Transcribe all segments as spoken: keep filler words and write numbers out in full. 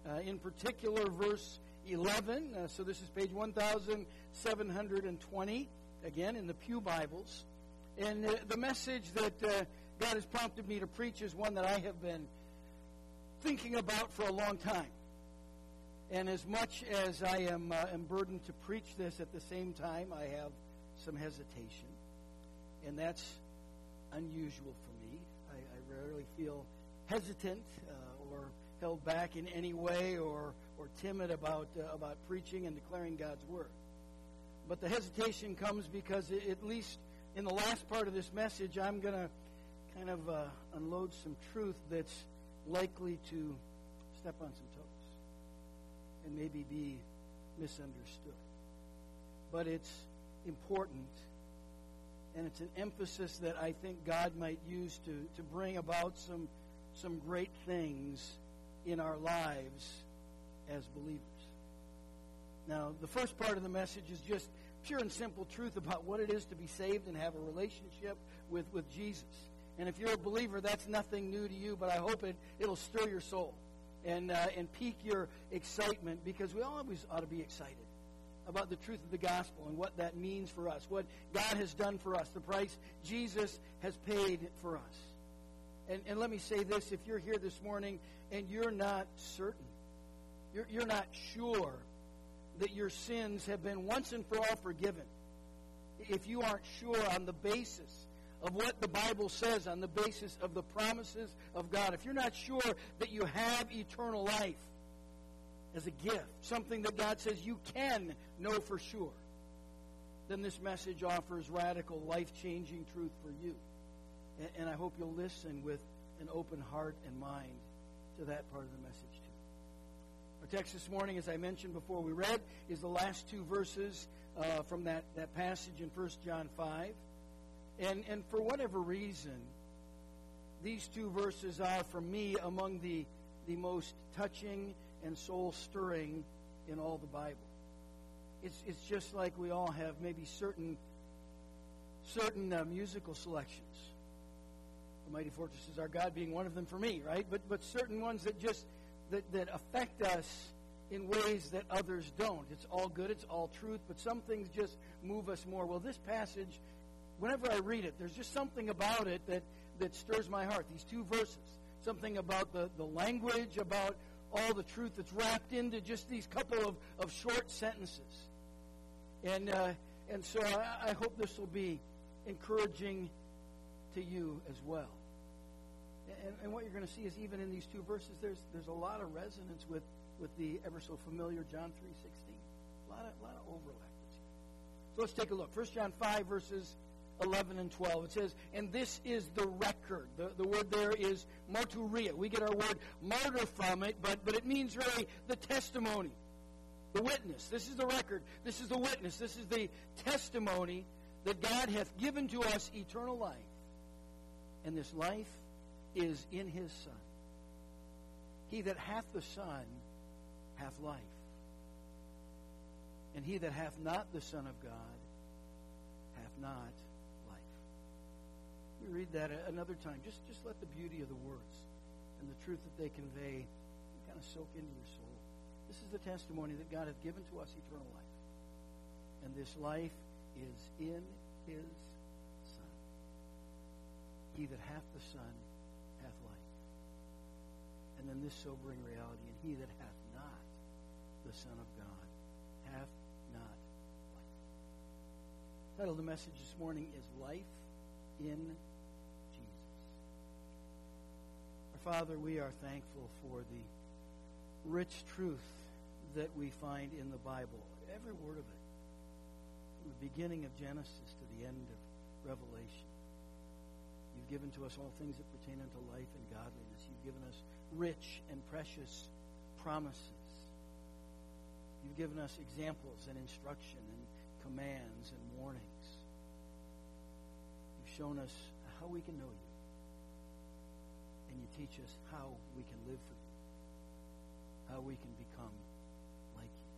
Uh, in particular, verse eleven. Uh, so this is page one thousand seven hundred twenty, again, in the Pew Bibles. And uh, the message that uh, God has prompted me to preach is one that I have been thinking about for a long time. And as much as I am, uh, am burdened to preach this, at the same time, I have some hesitation. And that's unusual for me. I, I rarely feel hesitant uh, or held back in any way or, or timid about, uh, about preaching and declaring God's Word. But the hesitation comes because, it, at least in the last part of this message, I'm going to kind of uh, unload some truth that's likely to step on some toes and maybe be misunderstood. But it's important, and it's an emphasis that I think God might use to, to bring about some, some great things in our lives as believers. Now, the first part of the message is just pure and simple truth about what it is to be saved and have a relationship with, with Jesus. And if you're a believer, that's nothing new to you, but I hope it, it'll stir your soul and, uh, and pique your excitement, because we always ought to be excited about the truth of the gospel and what that means for us, what God has done for us, the price Jesus has paid for us. And, and let me say this, if you're here this morning and you're not certain, you're, you're not sure that your sins have been once and for all forgiven, if you aren't sure on the basis of what the Bible says, on the basis of the promises of God, if you're not sure that you have eternal life as a gift, something that God says you can know for sure, then this message offers radical, life-changing truth for you. And, and I hope you'll listen with an open heart and mind to that part of the message too. Our text this morning, as I mentioned before we read, is the last two verses uh, from that, that passage in First John five. And, and for whatever reason, these two verses are, for me, among the, the most touching and soul-stirring in all the Bible. It's, it's just like we all have maybe certain, certain uh, musical selections. The Mighty Fortress is Our God being one of them for me, right? But, but certain ones that just that, that affect us in ways that others don't. It's all good, it's all truth, but some things just move us more. Well, this passage, whenever I read it, there's just something about it that, that stirs my heart. These two verses, something about the, the language, about all the truth that's wrapped into just these couple of, of short sentences. And uh, and so I, I hope this will be encouraging to you as well. And, and what you're going to see is, even in these two verses, there's there's a lot of resonance with, with the ever so familiar John three sixteen. A lot of, a lot of overlap that's here. So let's take a look. First John five, verses eleven and twelve. It says, and this is the record. The, the word there is martyria. We get our word martyr from it, but, but it means really the testimony, the witness. This is the record. This is the witness. This is the testimony that God hath given to us eternal life. And this life is in his Son. He that hath the Son hath life. And he that hath not the Son of God hath not life. Let me read that another time. Just, just let the beauty of the words and the truth that they convey kind of soak into your soul. This is the testimony that God hath given to us eternal life. And this life is in his Son. He that hath the Son hath life. And then this sobering reality, and he that hath not the Son of God hath not life. The title of the message this morning is Life in Jesus. Our Father, we are thankful for the rich truth that we find in the Bible. Every word of it. From the beginning of Genesis to the end of Revelation. You've given to us all things that pertain unto life and godliness. You've given us rich and precious promises. You've given us examples and instruction and commands and warnings. You've shown us how we can know you. And you teach us how we can live for you. How we can become like you.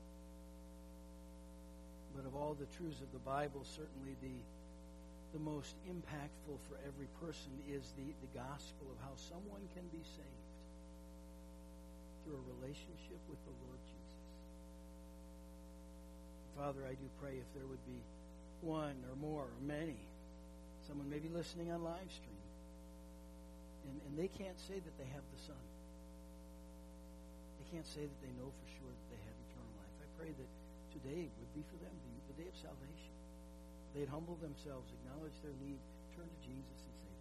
But of all the truths of the Bible, certainly the the most impactful for every person is the, the gospel of how someone can be saved through a relationship relationship with the Lord Jesus. Father, I do pray if there would be one or more or many, someone maybe listening on live stream, and, and they can't say that they have the Son. They can't say that they know for sure that they have eternal life. I pray that today would be for them the, the day of salvation. They'd humble themselves, acknowledge their need, turn to Jesus and say,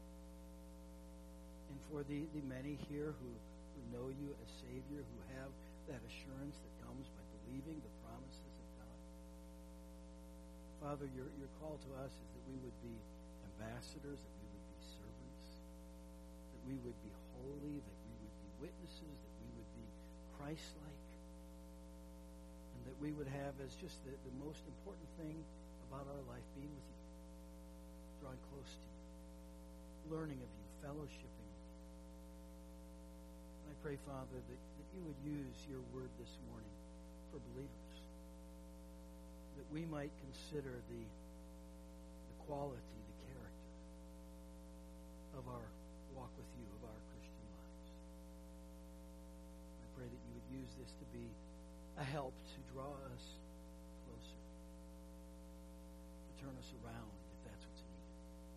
and for the, the many here who, who know you as Savior, who have that assurance that comes by believing the promises of God. Father, your, your call to us is that we would be ambassadors, that we would be servants, that we would be holy, that we would be witnesses, that we would be Christ-like, and that we would have as just the, the most important thing about our life being with you, drawing close to you, learning of you, fellowshipping with you. And I pray, Father, that, that you would use your word this morning for believers, that we might consider the, the quality, the character of our walk with you, of our Christian lives. I pray that you would use this to be a help to draw us closer, to turn us around if that's what's needed,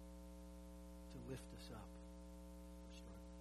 to lift us up if we're struggling.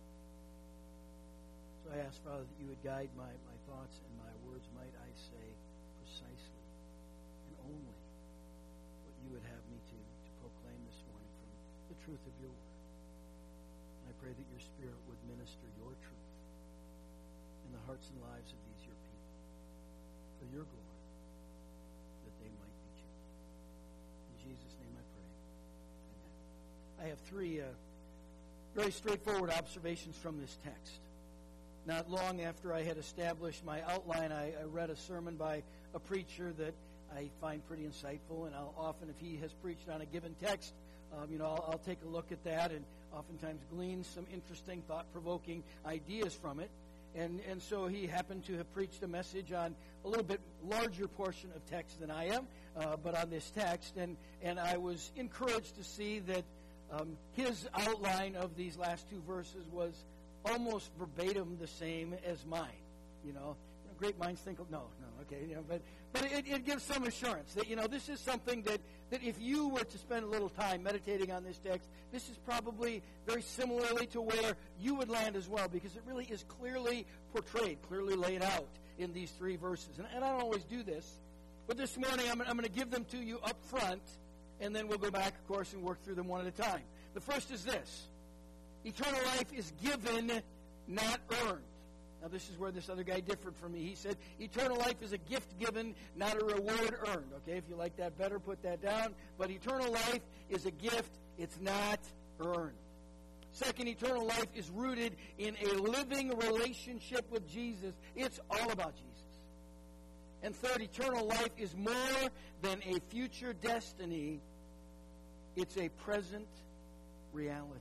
So I ask, Father, that you would guide my, my thoughts and my words, might I say, precisely and only what you would have me to, to proclaim this morning from the truth of your word. And I pray that your Spirit would minister your truth in the hearts and lives of these your people for your glory, that they might be changed. In Jesus' name I pray. Amen. I have three uh, very straightforward observations from this text. Not long after I had established my outline, I, I read a sermon by a preacher that I find pretty insightful, and I'll often, if he has preached on a given text, um, you know, I'll, I'll take a look at that and oftentimes glean some interesting, thought-provoking ideas from it. And and so he happened to have preached a message on a little bit larger portion of text than I am, uh, but on this text. And, and I was encouraged to see that um, his outline of these last two verses was almost verbatim the same as mine. You know, great minds think of, no, no, okay, you know, but but it, it gives some assurance that, you know, this is something that, that if you were to spend a little time meditating on this text, this is probably very similarly to where you would land as well, because it really is clearly portrayed, clearly laid out in these three verses. And, and I don't always do this, but this morning I'm, I'm going to give them to you up front, and then we'll go back, of course, and work through them one at a time. The first is this: eternal life is given, not earned. Now, this is where this other guy differed from me. He said, eternal life is a gift given, not a reward earned. Okay, if you like that better, put that down. But eternal life is a gift. It's not earned. Second, eternal life is rooted in a living relationship with Jesus. It's all about Jesus. And third, eternal life is more than a future destiny. It's a present reality.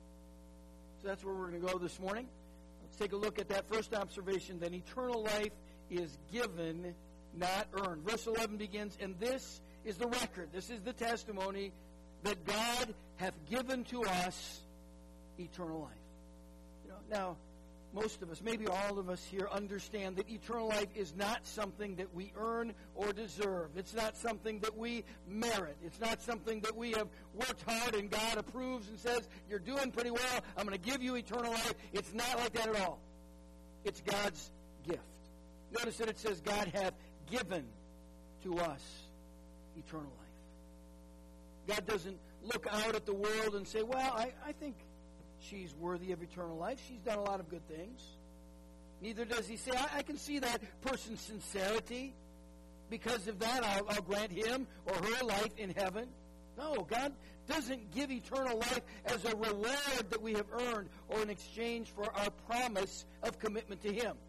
So that's where we're going to go this morning. Let's take a look at that first observation. Then eternal life is given, not earned. Verse eleven begins, and this is the record. This is the testimony that God hath given to us eternal life. You know, now, most of us, maybe all of us here, understand that eternal life is not something that we earn or deserve. It's not something that we merit. It's not something that we have worked hard and God approves and says, you're doing pretty well, I'm going to give you eternal life. It's not like that at all. It's God's gift. Notice that it says God hath given to us eternal life. God doesn't look out at the world and say, well, I, I think she's worthy of eternal life. She's done a lot of good things. Neither does he say, I, I can see that person's sincerity. Because of that, I'll, I'll grant him or her life in heaven. No, God doesn't give eternal life as a reward that we have earned or in exchange for our promise of commitment to him.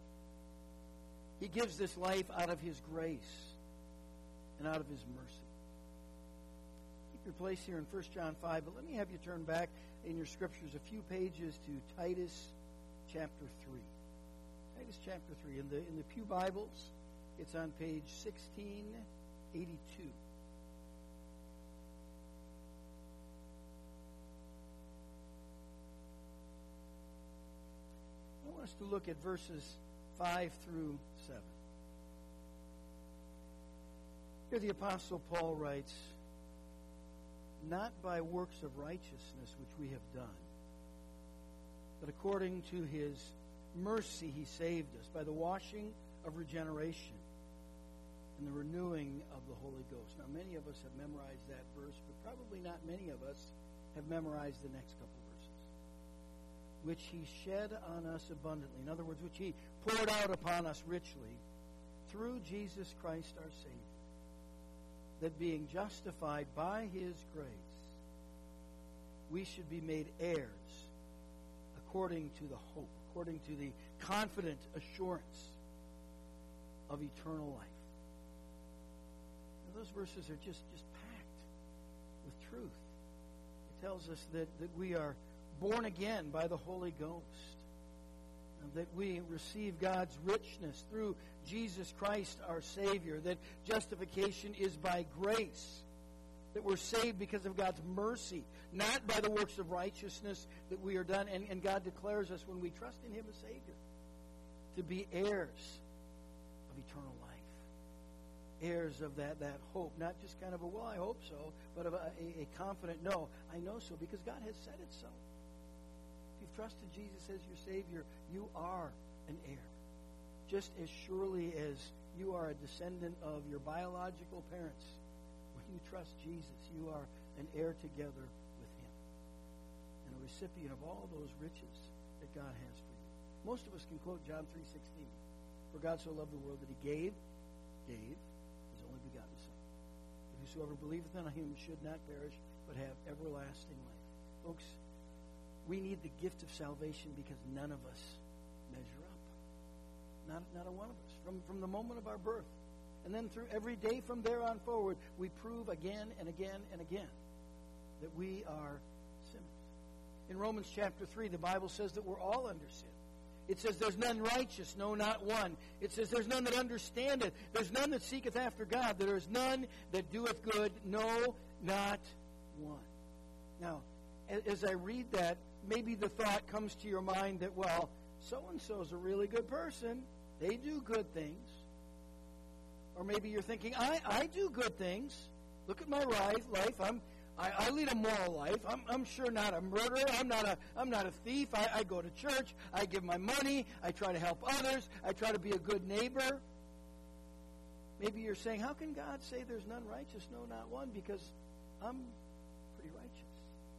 He gives this life out of his grace and out of his mercy. Keep your place here in First John five, but let me have you turn back in your scriptures a few pages to Titus chapter three. Titus chapter three. In the in the Pew Bibles, it's on page sixteen eighty-two. I want us to look at verses five through seven. Here the Apostle Paul writes, "Not by works of righteousness which we have done, but according to his mercy he saved us by the washing of regeneration and the renewing of the Holy Ghost." Now, many of us have memorized that verse, but probably not many of us have memorized the next couple verses. "Which he shed on us abundantly." In other words, which he poured out upon us richly through Jesus Christ our Savior, that being justified by his grace, we should be made heirs according to the hope, according to the confident assurance of eternal life. Now, those verses are just, just packed with truth. It tells us that, that we are born again by the Holy Ghost, and that we receive God's richness through Jesus Christ our Savior, that justification is by grace, that we're saved because of God's mercy, not by the works of righteousness that we are done. And, and God declares us, when we trust in him as Savior, to be heirs of eternal life. Heirs of that, that hope. Not just kind of a, well, I hope so, but of a, a, a confident, no, I know so, because God has said it so. If you've trusted Jesus as your Savior, you are an heir. Just as surely as you are a descendant of your biological parents, when you trust Jesus, you are an heir together with him, and a recipient of all those riches that God has for you. Most of us can quote John three sixteen. "For God so loved the world that he gave, gave his only begotten Son. That whosoever believeth in him should not perish, but have everlasting life." Folks, we need the gift of salvation because none of us measure up. Not, not a one of us. From, from the moment of our birth. And then through every day from there on forward, we prove again and again and again that we are sinners. In Romans chapter three, the Bible says that we're all under sin. It says there's none righteous, no, not one. It says there's none that understandeth. There's none that seeketh after God. There is none that doeth good, no, not one. Now, as I read that, maybe the thought comes to your mind that, well, so-and-so is a really good person. They do good things. Or maybe you're thinking, I, I do good things. Look at my life. I'm, I, I lead a moral life. I'm, I'm sure not a murderer. I'm not a, I'm not a thief. I, I go to church. I give my money. I try to help others. I try to be a good neighbor. Maybe you're saying, how can God say there's none righteous? No, not one, because I'm pretty righteous.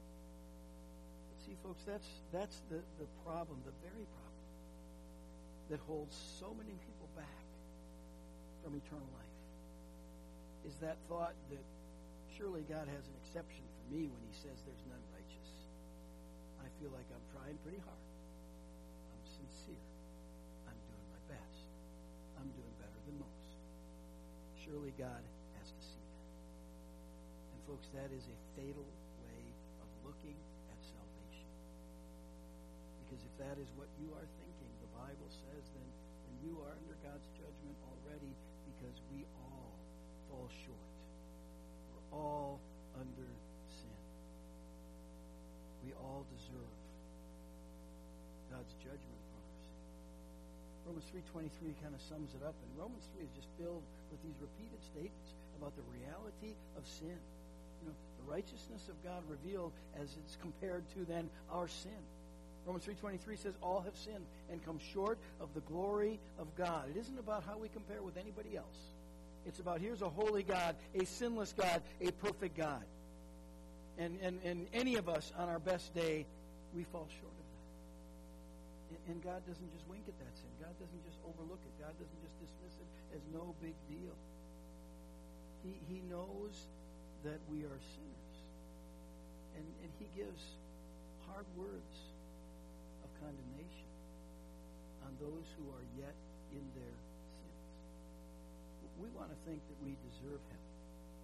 But see, folks, that's, that's the, the problem, the very problem that holds so many people back from eternal life, is that thought that surely God has an exception for me when he says there's none righteous. I feel like I'm trying pretty hard. I'm sincere. I'm doing my best. I'm doing better than most. Surely God has to see that. And folks, that is a fatal way of looking at salvation. Because if that is what you are thinking, the Bible says, then, then you are under God's judgment already, because we all fall short. We're all under sin. We all deserve God's judgment upon our sin. Romans three twenty-three kind of sums it up, and Romans three is just filled with these repeated statements about the reality of sin. You know, the righteousness of God revealed as it's compared to then our sin. Romans three twenty-three says, all have sinned and come short of the glory of God. It isn't about how we compare with anybody else. It's about, here's a holy God, a sinless God, a perfect God. And, and, and any of us on our best day, we fall short of that. And, and God doesn't just wink at that sin. God doesn't just overlook it. God doesn't just dismiss it as no big deal. He, he knows that we are sinners. And, and he gives hard words of condemnation on those who are yet in their sins. We want to think that we deserve heaven,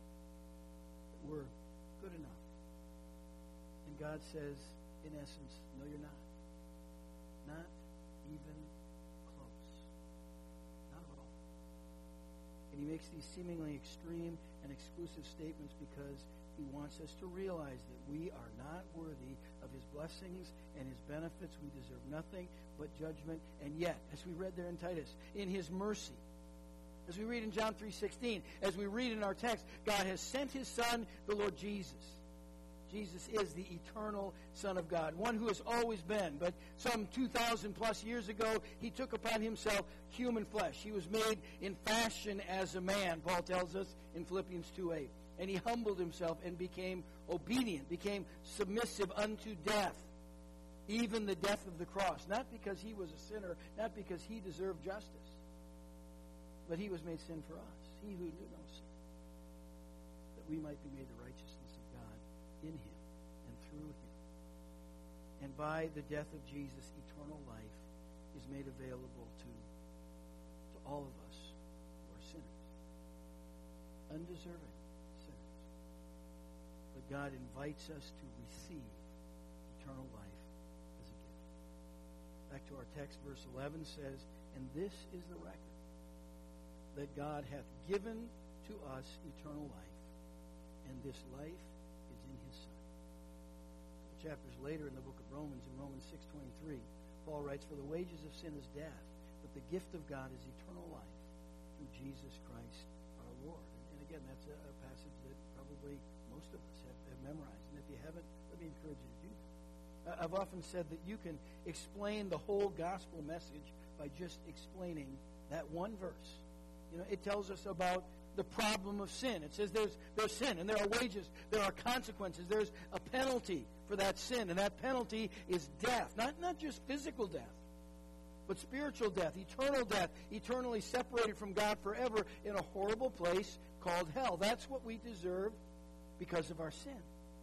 that we're good enough. And God says, in essence, no, you're not. Not even close. Not at all. And he makes these seemingly extreme and exclusive statements because He wants us to realize that we are not worthy of His blessings and His benefits. We deserve nothing but judgment. And yet, as we read there in Titus, in His mercy, as we read in John three sixteen, as we read in our text, God has sent His Son, the Lord Jesus. Jesus is the eternal Son of God, one who has always been. But some two thousand plus years ago, He took upon Himself human flesh. He was made in fashion as a man, Paul tells us in Philippians two eight. And He humbled Himself and became obedient, became submissive unto death, even the death of the cross. Not because He was a sinner, not because He deserved justice, but He was made sin for us, He who knew no sin, that we might be made the righteousness of God in Him and through Him. And by the death of Jesus, eternal life is made available to, to all of us who are sinners, undeserving. But God invites us to receive eternal life as a gift. Back to our text, verse eleven says, "And this is the record, that God hath given to us eternal life, and this life is in His Son." Chapters later in the book of Romans, in Romans six twenty-three, Paul writes, "For the wages of sin is death, but the gift of God is eternal life through Jesus Christ our Lord." And again, that's a, a passage that probably most of us have, have memorized. And if you haven't, let me encourage you to do that. I've often said that you can explain the whole gospel message by just explaining that one verse. You know, it tells us about the problem of sin. It says there's there's sin, and there are wages, there are consequences, there's a penalty for that sin, and that penalty is death. Not not just physical death, but spiritual death, eternal death, eternally separated from God forever in a horrible place called hell. That's what we deserve because of our sin.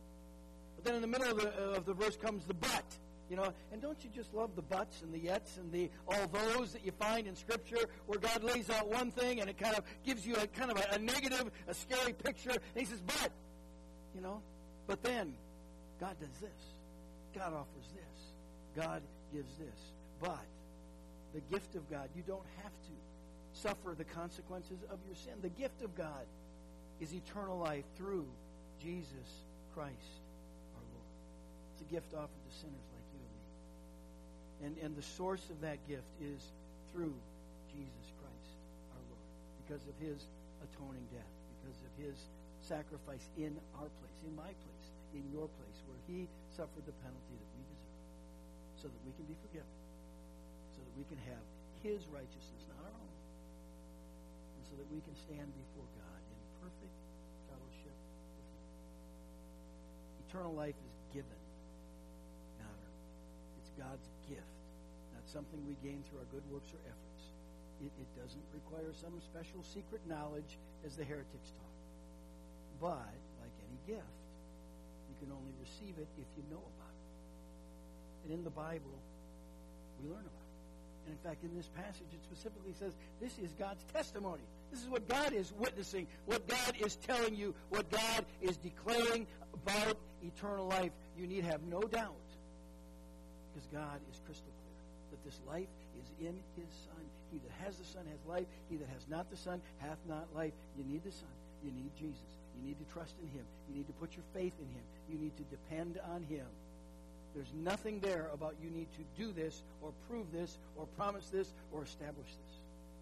But then in the middle of the, of the verse comes the but. You know, and don't you just love the buts and the yets and the all those that you find in Scripture where God lays out one thing and it kind of gives you a kind of a, a negative, a scary picture, and He says, but, you know, but then God does this. God offers this. God gives this. But the gift of God, you don't have to suffer the consequences of your sin. The gift of God is eternal life through Jesus Christ our Lord. It's a gift offered to sinners like you and me. And, and the source of that gift is through Jesus Christ our Lord. Because of His atoning death. Because of His sacrifice in our place, in my place, in your place, where He suffered the penalty that we deserve. So that we can be forgiven. So that we can have His righteousness, not our own. And so that we can stand before God in perfect fellowship with Him. Eternal life is given, not earned. It's God's gift, not something we gain through our good works or efforts. It, it doesn't require some special secret knowledge, as the heretics taught. But, like any gift, you can only receive it if you know about it. And in the Bible, we learn about it. And in fact, in this passage, it specifically says, this is God's testimony. This is what God is witnessing, what God is telling you, what God is declaring about eternal life. You need have no doubt, because God is crystal clear, that this life is in His Son. He that has the Son has life. He that has not the Son hath not life. You need the Son. You need Jesus. You need to trust in Him. You need to put your faith in Him. You need to depend on Him. There's nothing there about you need to do this or prove this or promise this or establish this.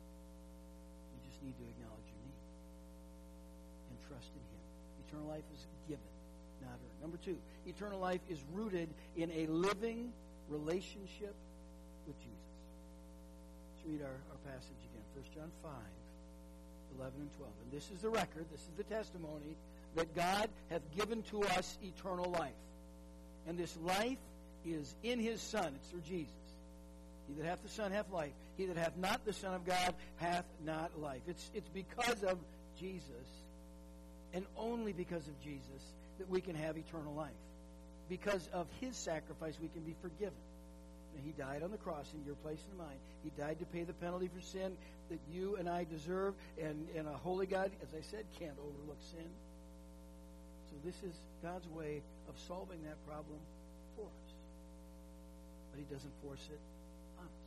You just need to acknowledge your need and trust in Him. Eternal life is given, not earned. Number two, eternal life is rooted in a living relationship with Jesus. Let's read our, our passage again. First John five, eleven and twelve. And this is the record, this is the testimony, that God hath given to us eternal life. And this life is in His Son. It's through Jesus. He that hath the Son hath life. He that hath not the Son of God hath not life. It's, it's because of Jesus, and only because of Jesus, that we can have eternal life. Because of His sacrifice, we can be forgiven. And He died on the cross in your place and mine. He died to pay the penalty for sin that you and I deserve. And, and a holy God, as I said, can't overlook sin. So this is God's way of solving that problem for us. But He doesn't force it on us.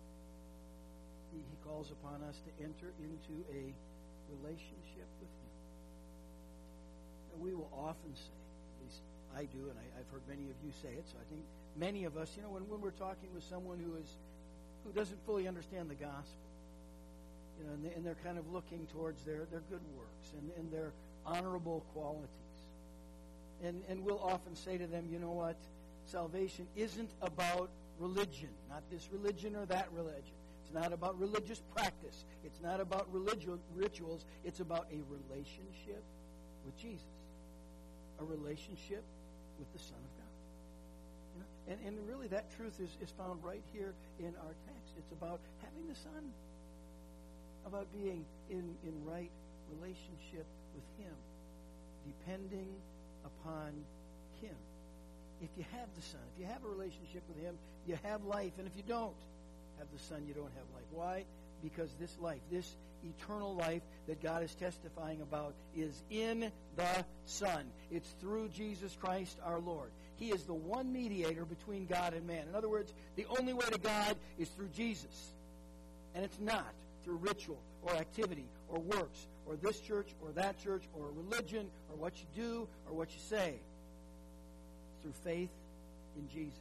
He, he calls upon us to enter into a relationship with Him. Now, we will often say, at least I do, and I, I've heard many of you say it, so I think many of us, you know, when, when we're talking with someone who is who doesn't fully understand the gospel, you know, and, they, and they're kind of looking towards their, their good works and, and their honorable qualities. And, and we'll often say to them, you know what, salvation isn't about religion, not this religion or that religion. It's not about religious practice. It's not about religious rituals. It's about a relationship with Jesus, a relationship with the Son of God. You know? And, and really that truth is, is found right here in our text. It's about having the Son, about being in, in right relationship with Him, depending upon Him. If you have the Son, if you have a relationship with Him, you have life. And if you don't have the Son, you don't have life. Why? Because this life, this eternal life that God is testifying about is in the Son. It's through Jesus Christ our Lord. He is the one mediator between God and man. In other words, the only way to God is through Jesus. And it's not through ritual or activity or works or this church or that church or religion or what you do or what you say. It's through faith in Jesus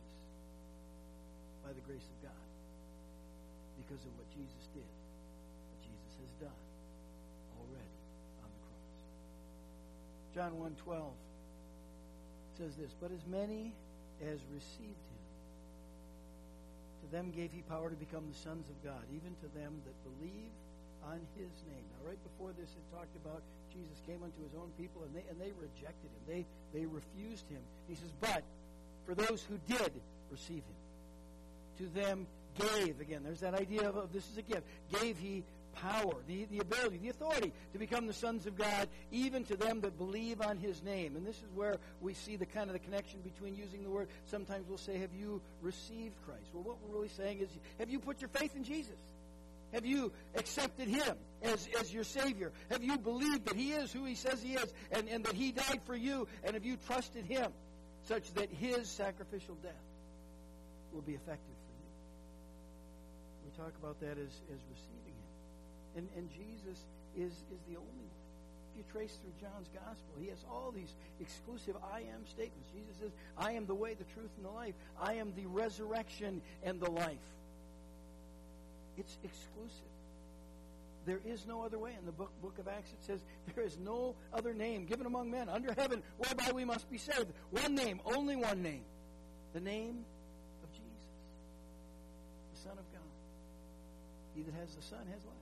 by the grace of God. Because of what Jesus did, what Jesus has done already on the cross. John one twelve says this, but as many as received Him, to them gave He power to become the sons of God, even to them that believe on His name. Now, right before this, it talked about Jesus came unto His own people, and they and they rejected Him. They they refused Him. He says, but for those who did receive Him, to them gave, again, there's that idea of, of this is a gift, gave He power, the, the ability, the authority to become the sons of God, even to them that believe on His name. And this is where we see the kind of the connection between using the word. Sometimes we'll say, have you received Christ? Well, what we're really saying is, have you put your faith in Jesus? Have you accepted Him as, as your Savior? Have you believed that He is who He says He is, and, and that He died for you, and have you trusted Him such that His sacrificial death will be effective for you? We talk about that as, as receiving Him. And, and Jesus is, is the only one. If you trace through John's Gospel, he has all these exclusive I am statements. Jesus says, I am the way, the truth, and the life. I am the resurrection and the life. It's exclusive. There is no other way. In the book, book of Acts, it says, there is no other name given among men under heaven whereby we must be saved. One name, only one name. The name of Jesus, the Son of God. He that has the Son has life.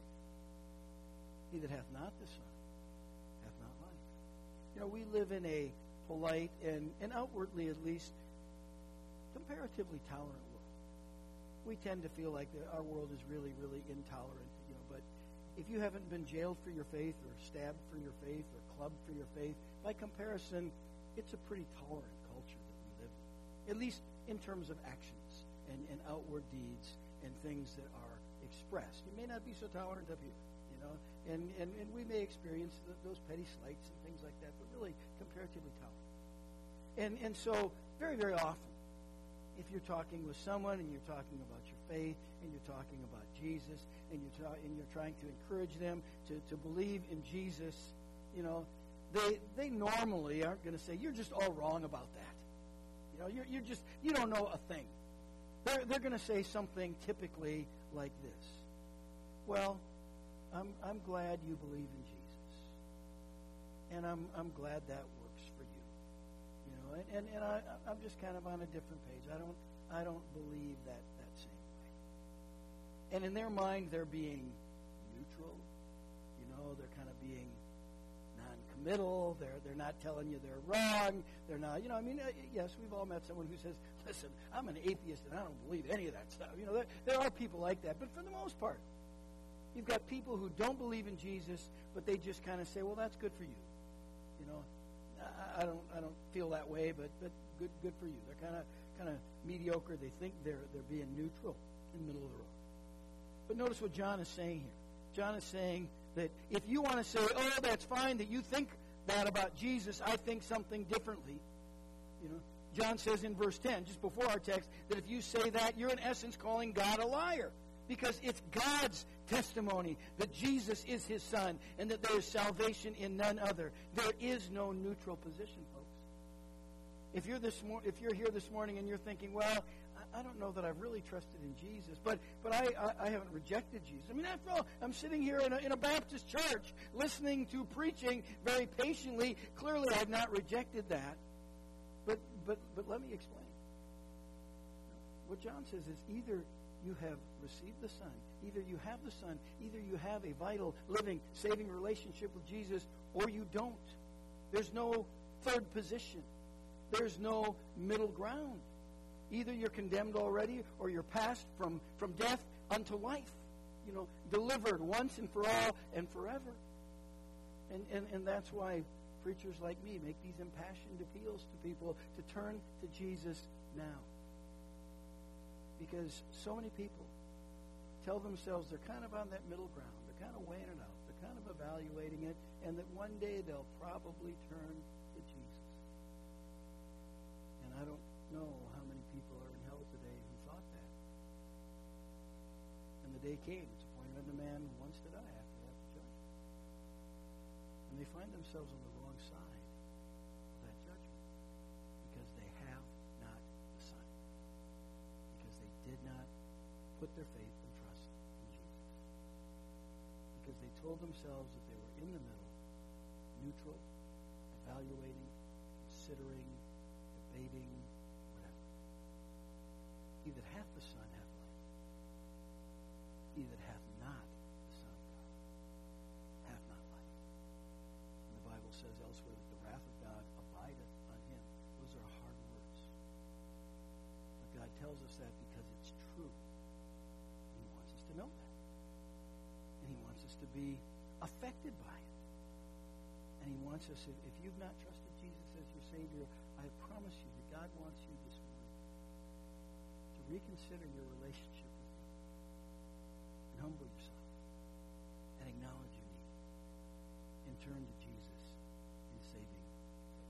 He that hath not the Son hath not life. You know, we live in a polite and, and outwardly at least comparatively tolerant world. We tend to feel like our world is really, really intolerant, you know, but if you haven't been jailed for your faith or stabbed for your faith or clubbed for your faith, by comparison, it's a pretty tolerant culture that we live in, at least in terms of actions and, and outward deeds and things that are expressed. You may not be so tolerant up here, you know, and, and, and we may experience th- those petty slights and things like that, but really comparatively tolerant. And, and so, very, very often, if you're talking with someone and you're talking about your faith and you're talking about Jesus and you're, ta- and you're trying to encourage them to, to believe in Jesus, you know, they they normally aren't going to say, you're just all wrong about that. You know, you're, you're just, you don't know a thing. They're, they're going to say something typically like this. Well, I'm I'm glad you believe in Jesus. And I'm I'm glad that works for you. You know, and, and, and I I'm just kind of on a different page. I don't I don't believe that, that same way. And in their mind they're being neutral. You know, they're kind of being non-committal. They're they're not telling you they're wrong. They're not, you know, I mean, uh, yes, we've all met someone who says, listen, I'm an atheist and I don't believe any of that stuff. You know, there, there are people like that. But for the most part, you've got people who don't believe in Jesus, but they just kind of say, well, that's good for you. You know, I, I don't I don't feel that way, but, but good good for you. They're kind of kind of mediocre. They think they're they're being neutral in the middle of the road. But notice what John is saying here. John is saying that if you want to say, oh, that's fine that you think that about Jesus, I think something differently. You know, John says in verse ten, just before our text, that if you say that, you're in essence calling God a liar. Because it's God's testimony that Jesus is his Son and that there is salvation in none other. There is no neutral position, folks. If you're this mor- if you're here this morning and you're thinking, well, I, I don't know that I've really trusted in Jesus, but but I, I, I haven't rejected Jesus. I mean, after all, I'm sitting here in a, in a Baptist church listening to preaching very patiently. Clearly, I've not rejected that. But but but let me explain. What John says is either you have received the Son, either you have the Son, either you have a vital, living, saving relationship with Jesus, or you don't. There's no third position. There's no middle ground. Either you're condemned already, or you're passed from, from death unto life. You know, delivered once and for all and forever. And, and, and that's why preachers like me make these impassioned appeals to people to turn to Jesus now. Because so many people tell themselves they're kind of on that middle ground. They're kind of weighing it out. They're kind of evaluating it. And that one day they'll probably turn to Jesus. And I don't know how many people are in hell today who thought that. And the day came. It's appointed unto man once to die after that judgment. And they find themselves on the wrong side of that judgment because they have not the Son. Because they did not put their faith and trust in Jesus. Because they told themselves that they were in the middle, neutral, evaluating, considering, debating, whatever. He that hath the Son hath life. He that hath not the Son of God hath not life. And the Bible says elsewhere that the wrath of God abideth on him. Those are hard words. But God tells us that because it's true. And he wants us to know that. And he wants us to be affected by it. And he wants us, if, if you've not trusted Jesus as your Savior, I promise you that God wants you this morning to reconsider your relationship with him and humble yourself and acknowledge your need and turn to Jesus in saving faith.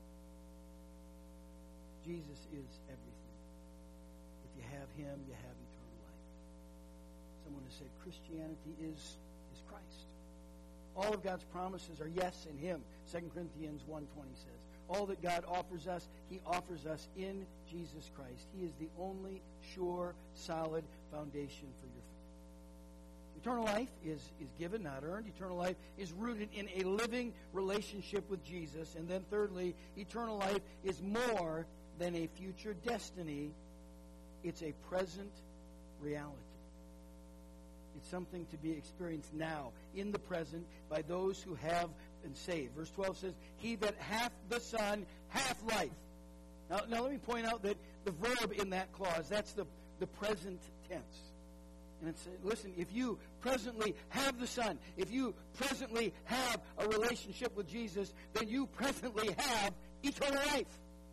Jesus is everything. If you have him, you have eternal life. Someone has said Christianity is, is Christ. All of God's promises are yes in him. Second Corinthians one twenty says. All that God offers us, he offers us in Jesus Christ. He is the only sure, solid foundation for your faith. Eternal life is, is given, not earned. Eternal life is rooted in a living relationship with Jesus. And then thirdly, eternal life is more than a future destiny. It's a present reality. It's something to be experienced now, in the present, by those who have been saved. Verse twelve says, he that hath the Son hath life. Now, now let me point out that the verb in that clause, that's the, the present tense. And it's, listen, if you presently have the Son, if you presently have a relationship with Jesus, then you presently have eternal life.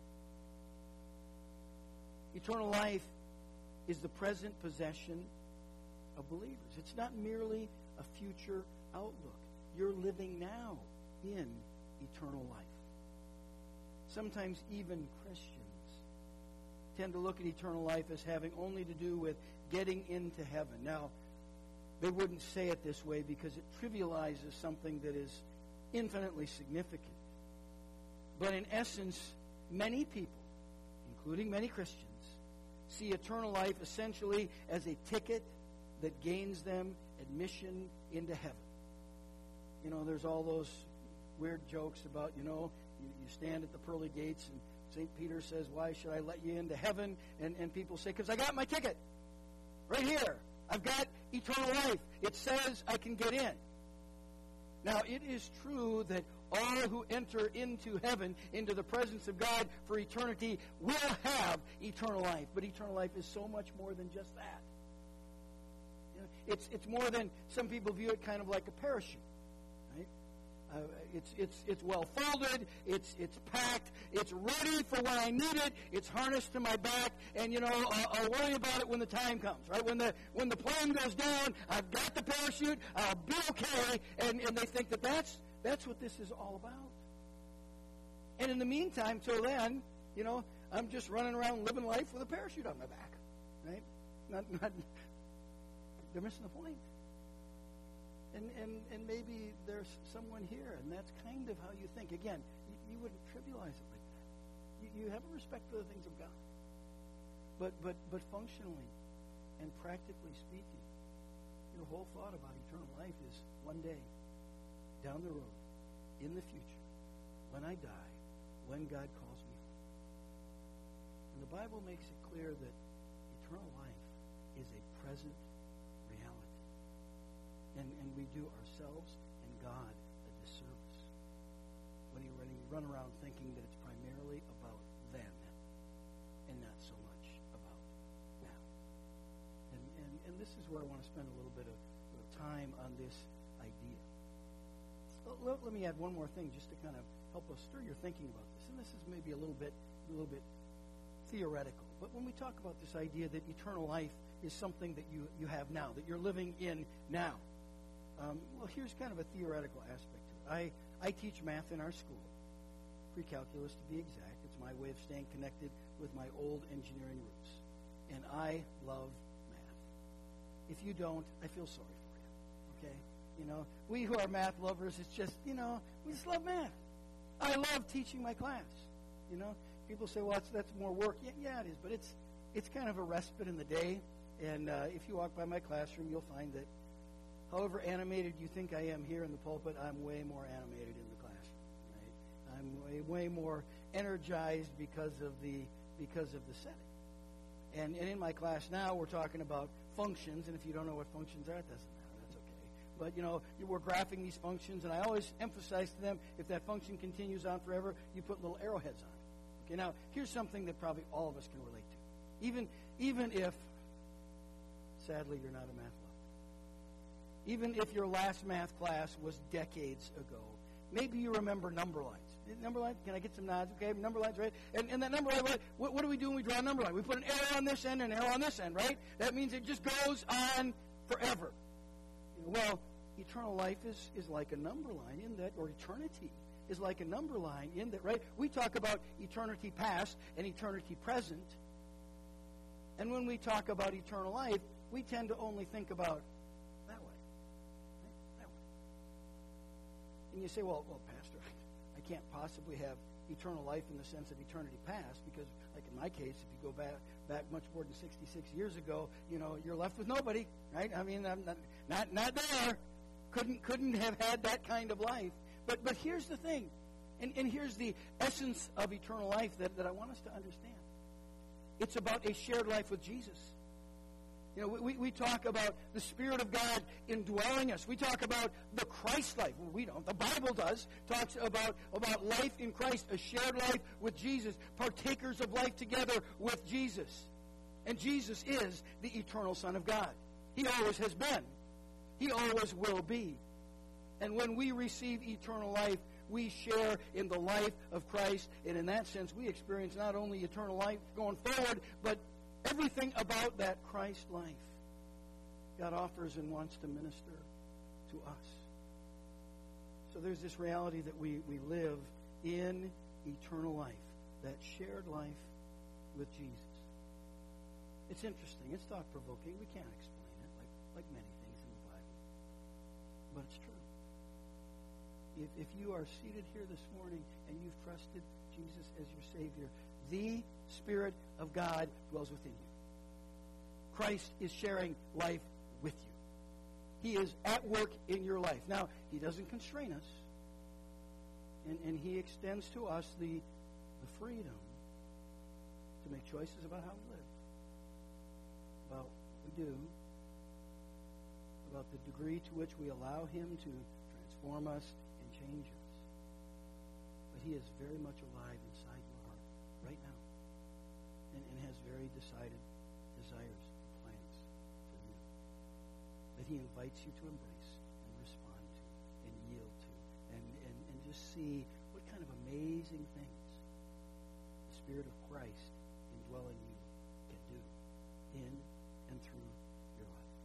Eternal life is the present possession of believers. It's not merely a future outlook. You're living now in eternal life. Sometimes even Christians tend to look at eternal life as having only to do with getting into heaven. Now, they wouldn't say it this way because it trivializes something that is infinitely significant. But in essence, many people, including many Christians, see eternal life essentially as a ticket that gains them admission into heaven. You know, there's all those weird jokes about, you know, you, you stand at the pearly gates and Saint Peter says, why should I let you into heaven? And, and people say, because I got my ticket. Right here. I've got eternal life. It says I can get in. Now, it is true that all who enter into heaven, into the presence of God for eternity, will have eternal life. But eternal life is so much more than just that. You know, it's, it's more than, some people view it kind of like a parachute. Right? Uh, it's it's it's well folded. It's it's packed. It's ready for when I need it. It's harnessed to my back, and you know I'll, I'll worry about it when the time comes. Right when the when the plane goes down, I've got the parachute. I'll be okay. And and they think that that's that's what this is all about. And in the meantime, till then, you know, I'm just running around living life with a parachute on my back. Right? Not not. They're missing the point. And, and, and maybe there's someone here, and that's kind of how you think. Again, you, you wouldn't trivialize it like that. You, you have a respect for the things of God. But, but, but functionally and practically speaking, your whole thought about eternal life is one day, down the road, in the future, when I die, when God calls me home. And the Bible makes it clear that eternal life is a present reality. And, and we do ourselves and God a disservice when you, when you run around thinking that it's primarily about then and not so much about now. And, and, and this is where I want to spend a little bit of, of time on this idea. Well, let, let me add one more thing just to kind of help us stir your thinking about this. And this is maybe a little bit, a little bit theoretical. But when we talk about this idea that eternal life is something that you, you have now, that you're living in now, um, well, here's kind of a theoretical aspect to it. I, I teach math in our school, pre-calculus to be exact. It's my way of staying connected with my old engineering roots. And I love math. If you don't, I feel sorry for you, okay? You know, we who are math lovers, it's just, you know, we just love math. I love teaching my class, you know. People say, well, that's, that's more work. Yeah, yeah, it is, but it's it's kind of a respite in the day. And uh, if you walk by my classroom, you'll find that however animated you think I am here in the pulpit, I'm way more animated in the classroom. Right? I'm way, way more energized because of the because of the setting. And, and in my class now, we're talking about functions, and if you don't know what functions are, it doesn't matter. That's okay. But, you know, we're graphing these functions, and I always emphasize to them, if that function continues on forever, you put little arrowheads on it. Okay, now, here's something that probably all of us can relate to. Even, even if, sadly, you're not a math lover. Even if your last math class was decades ago, maybe you remember number lines. Number line, can I get some nods? Okay, number lines, right? And, and that number line, what, what do we do when we draw a number line? We put an arrow on this end and an arrow on this end, right? That means it just goes on forever. You know, well, eternal life is, is like a number line in that, or eternity is like a number line in that, right? We talk about eternity past and eternity present. And when we talk about eternal life, we tend to only think about that way. Right? That way. And you say, well, well, Pastor, I can't possibly have eternal life in the sense of eternity past because, like in my case, if you go back back much more than sixty-six years ago, you know, you're left with nobody, right? I mean, I'm not not, not there. Couldn't couldn't have had that kind of life. But but here's the thing, and, and here's the essence of eternal life that, that I want us to understand. It's about a shared life with Jesus. You know, we, we talk about the Spirit of God indwelling us. We talk about the Christ life. Well, we don't. The Bible does. Talks about, about life in Christ, a shared life with Jesus, partakers of life together with Jesus. And Jesus is the eternal Son of God. He always has been. He always will be. And when we receive eternal life, we share in the life of Christ. And in that sense, we experience not only eternal life going forward, but everything about that Christ life God offers and wants to minister to us. So there's this reality that we, we live in eternal life, that shared life with Jesus. It's interesting. It's thought-provoking. We can't explain it like, like many things in the Bible. But it's true. If, if you are seated here this morning and you've trusted Jesus as your Savior, the Spirit of God dwells within you. Christ is sharing life with you. He is at work in your life. Now, He doesn't constrain us. And, and He extends to us the, the freedom to make choices about how we live, about what we do, about the degree to which we allow Him to transform us and change us. But He is very much alive inside your heart right now, and, and has very decided desires and plans for you that He invites you to embrace and respond to and yield to, and, and, and just see what kind of amazing things the Spirit of Christ indwelling you can do in and through your life.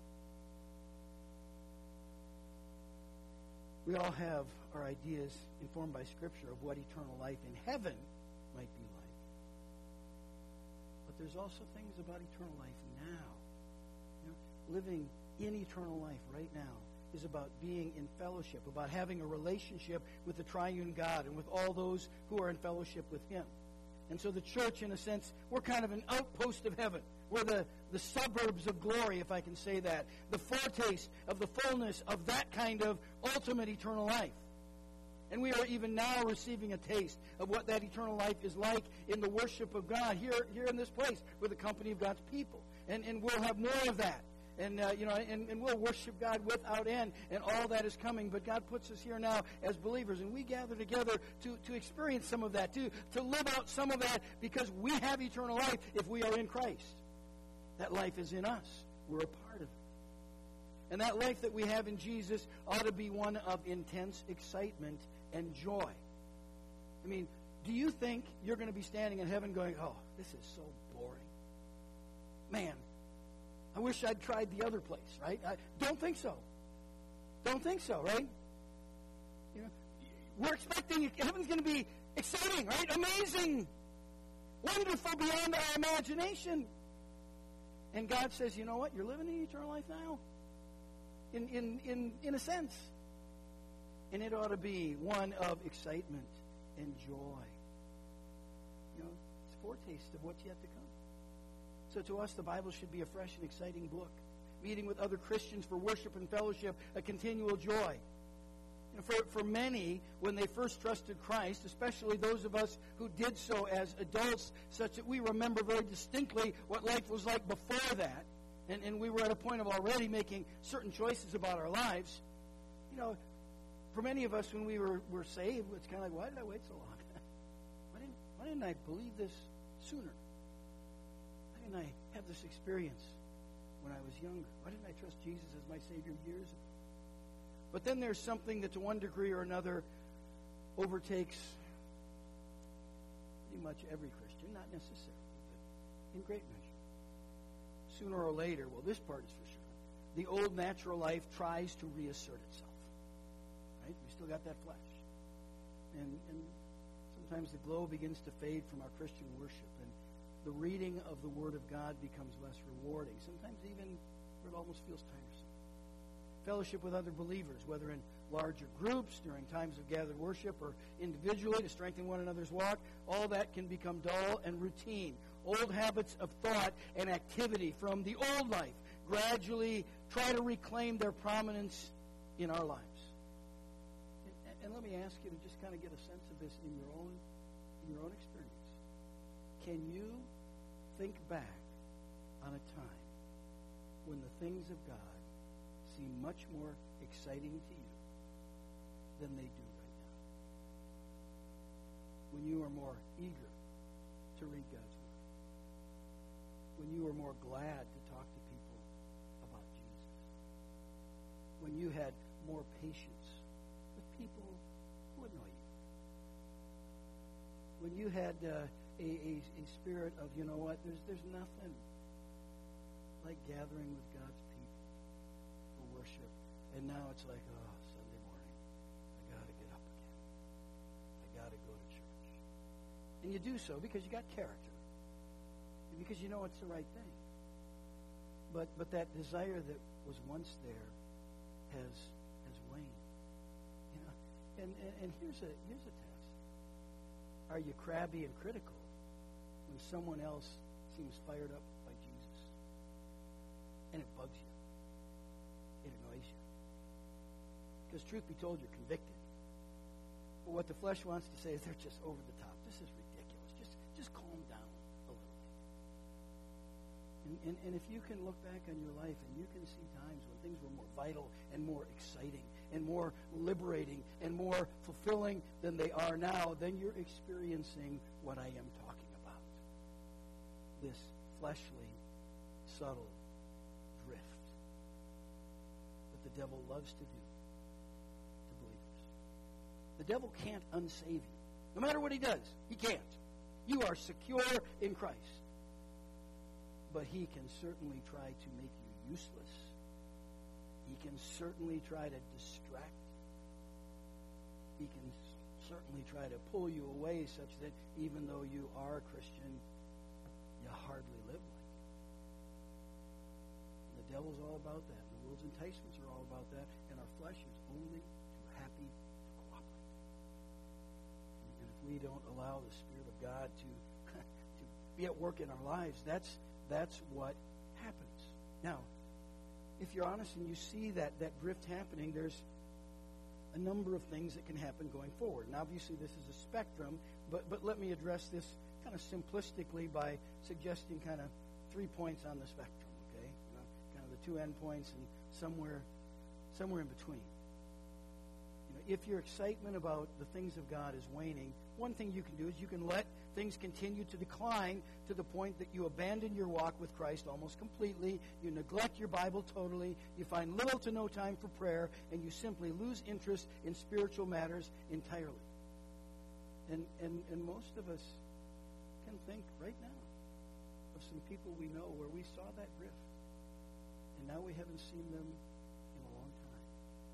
We all have our ideas informed by Scripture of what eternal life in heaven might be like. But there's also things about eternal life now. You know, living in eternal life right now is about being in fellowship, about having a relationship with the triune God and with all those who are in fellowship with Him. And so the church, in a sense, we're kind of an outpost of heaven. We're the, the suburbs of glory, if I can say that. The foretaste of the fullness of that kind of ultimate eternal life. And we are even now receiving a taste of what that eternal life is like in the worship of God here, here in this place with the company of God's people. And, and we'll have more of that. And, uh, you know, and, and we'll worship God without end, and all that is coming. But God puts us here now as believers, and we gather together to, to experience some of that, to, to live out some of that, because we have eternal life if we are in Christ. That life is in us. We're a part of it. And that life that we have in Jesus ought to be one of intense excitement and joy. I mean, do you think you're going to be standing in heaven going, oh, this is so boring? Man, I wish I'd tried the other place, right? I don't think so. Don't think so, right? You know, we're expecting heaven's going to be exciting, right? Amazing. Wonderful beyond our imagination. And God says, you know what? You're living in eternal life now. In, in, in, in a sense. And it ought to be one of excitement and joy. You know, it's a foretaste of what's yet to come. So to us, the Bible should be a fresh and exciting book. Meeting with other Christians for worship and fellowship, a continual joy. You know, for, for many, when they first trusted Christ, especially those of us who did so as adults, such that we remember very distinctly what life was like before that, and, and we were at a point of already making certain choices about our lives, you know, for many of us, when we were, were saved, it's kind of like, why did I wait so long? why, didn't, why didn't I believe this sooner? Why didn't I have this experience when I was younger? Why didn't I trust Jesus as my Savior years ago? But then there's something that to one degree or another overtakes pretty much every Christian, not necessarily, but in great measure. Sooner or later, well, this part is for sure, the old natural life tries to reassert itself. Right? We still got that flesh. And, and sometimes the glow begins to fade from our Christian worship, and the reading of the Word of God becomes less rewarding. Sometimes even it almost feels tiresome. Fellowship with other believers, whether in larger groups, during times of gathered worship, or individually to strengthen one another's walk, all that can become dull and routine. Old habits of thought and activity from the old life gradually try to reclaim their prominence in our lives. And, and let me ask you to just kind of get a sense of this in your own, in your own experience. Can you think back on a time when the things of God seem much more exciting to you than they do right now? When you are more eager to read God's Word. When you are more glad to talk to people about Jesus. When you had more patience with people who annoy you. When you had uh, a, a, a spirit of, you know what, there's, there's nothing like gathering with God's people for worship. And now it's like, oh, Sunday morning, I got to get up again. I got to go to church. And you do so because you got character. And because you know it's the right thing. But but that desire that was once there has has waned. You know? And, and, and here's a here's a test. Are you crabby and critical when someone else seems fired up by Jesus? And it bugs you. It annoys you. Because truth be told, you're convicted. But what the flesh wants to say is they're just over the top. This is ridiculous. Just just calm down a little bit. And, and, and if you can look back on your life and you can see times when things were more vital and more exciting and more liberating and more fulfilling than they are now, then you're experiencing what I am talking about. This fleshly, subtle drift that the devil loves to do to believers. The devil can't unsave you. No matter what he does, he can't. You are secure in Christ. But he can certainly try to make you useless. He can certainly try to distract you. He can certainly try to pull you away such that even though you are a Christian, you hardly live like it. The devil's all about that. The world's enticements are all about that. And our allow the Spirit of God to, to be at work in our lives, that's, that's what happens. Now, if you're honest and you see that, that drift happening, there's a number of things that can happen going forward. And obviously this is a spectrum, but, but let me address this kind of simplistically by suggesting kind of three points on the spectrum, okay? You know, kind of the two end points and somewhere, somewhere in between. You know, if your excitement about the things of God is waning, one thing you can do is you can let things continue to decline to the point that you abandon your walk with Christ almost completely, you neglect your Bible totally, you find little to no time for prayer, and you simply lose interest in spiritual matters entirely. And, and, and most of us can think right now of some people we know where we saw that drift, and now we haven't seen them in a long time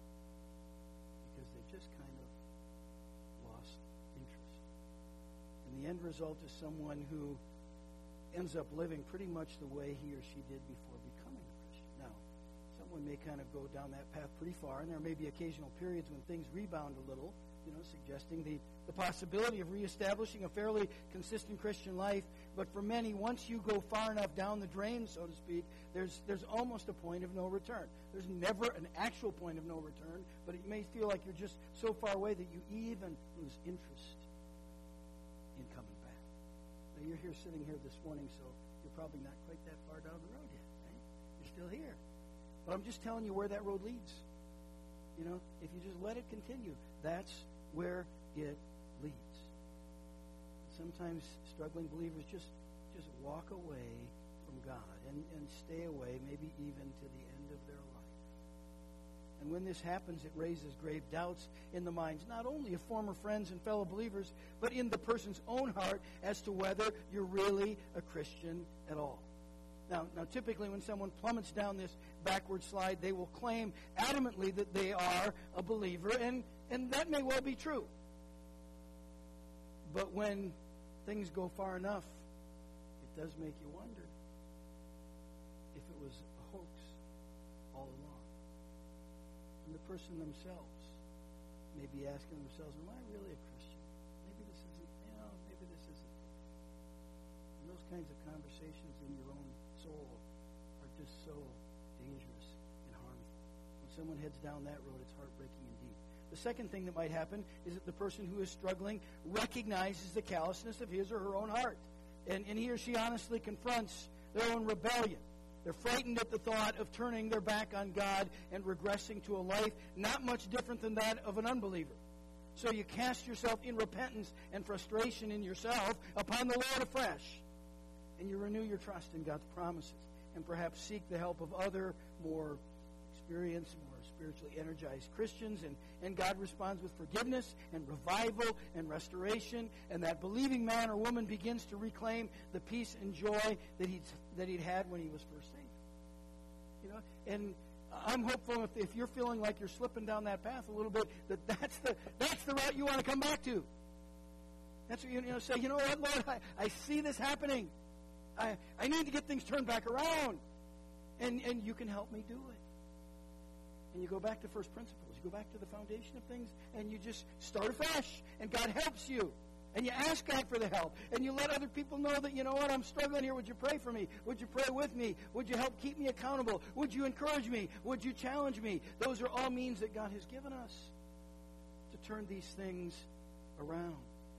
because they've just kind of lost interest. And the end result is someone who ends up living pretty much the way he or she did before becoming a Christian. Now, someone may kind of go down that path pretty far, and there may be occasional periods when things rebound a little, you know, suggesting the, the possibility of reestablishing a fairly consistent Christian life. But for many, once you go far enough down the drain, so to speak, there's there's almost a point of no return. There's never an actual point of no return, but it may feel like you're just so far away that you even lose interest in coming back. Now, you're here sitting here this morning, so you're probably not quite that far down the road yet, right? You're still here. But I'm just telling you where that road leads. You know, if you just let it continue, that's where it leads. Sometimes struggling believers just, just walk away from God and, and stay away, maybe even to the end of their life. And when this happens, it raises grave doubts in the minds not only of former friends and fellow believers, but in the person's own heart as to whether you're really a Christian at all. Now, now, typically when someone plummets down this backward slide, they will claim adamantly that they are a believer, and, and that may well be true. But when things go far enough, it does make you wonder if it was a hoax all along. And the person themselves may be asking themselves, am I really a Christian? Maybe this isn't, you know, maybe this isn't. And those kinds of conversations in your own soul are just so dangerous and harmful. When someone heads down that road, it's heartbreaking indeed. The second thing that might happen is that the person who is struggling recognizes the callousness of his or her own heart. And, and he or she honestly confronts their own rebellion. They're frightened at the thought of turning their back on God and regressing to a life not much different than that of an unbeliever. So you cast yourself in repentance and frustration in yourself upon the Lord afresh. And you renew your trust in God's promises and perhaps seek the help of other more experienced, more spiritually energized Christians, and, and God responds with forgiveness and revival and restoration, and that believing man or woman begins to reclaim the peace and joy that he'd, that he'd had when he was first saved. You know, and I'm hopeful if, if you're feeling like you're slipping down that path a little bit, that that's the, that's the route you want to come back to. That's what you, you know, say, you know what, Lord, I, I see this happening. I, I need to get things turned back around. And, and you can help me do it. And you go back to first principles. You go back to the foundation of things, and you just start afresh. And God helps you. And you ask God for the help. And you let other people know that, you know what, I'm struggling here. Would you pray for me? Would you pray with me? Would you help keep me accountable? Would you encourage me? Would you challenge me? Those are all means that God has given us to turn these things around.